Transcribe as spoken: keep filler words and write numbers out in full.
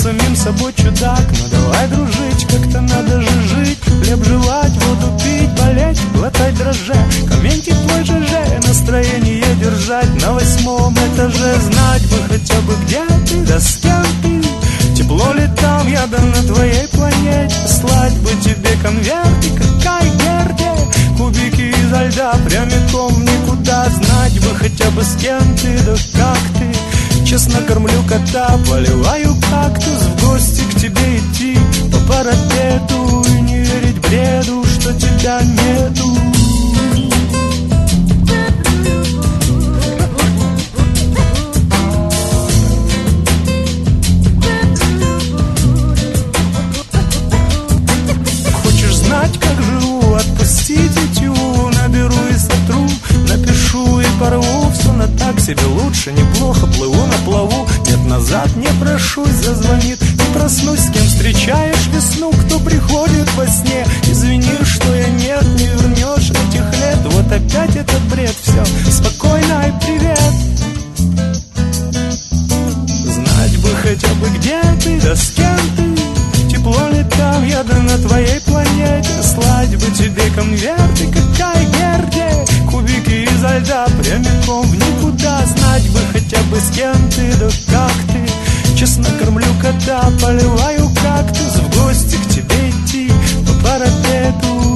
самим собой чудак. Но давай дружить, как-то надо же жить. Хлеб жевать, воду пить, болеть, глотать дрожжи. Комментик твой ЖЖ, настроение держать на восьмом этаже. Знать бы хотя бы где ты, да с кем ты. Тепло ли там, я да на твоей планете. Слать бы тебе конверты, какая герде. Кубики изо льда прямиком в никуда. Знать бы хотя бы с кем ты, да как ты. Честно кормлю кота, поливаю кактус. В гости к тебе идти по парапету и не верить бреду, что тебя нету. Хочешь знать, как живу? Отпусти тетю, наберу и сотру, напишу и порву. Все на так себе, лучше, неплохо, плыву на плаву. Нет, назад не прошусь, зазвонит и проснусь. С кем встречаешь весну, кто приходит во сне. Извини, что я нет, не вернешь этих лет. Вот опять этот бред, все, спокойно и привет. Знать бы хотя бы где ты, да с кем ты. Тепло ли там, я да на твоей планете. Слать бы тебе конверты, какая герде. Кубики изо льда прямиком в никуда. Знать бы хотя бы с кем ты, да как ты. Честно кормлю кота, поливаю кактус. В гости к тебе идти по парапету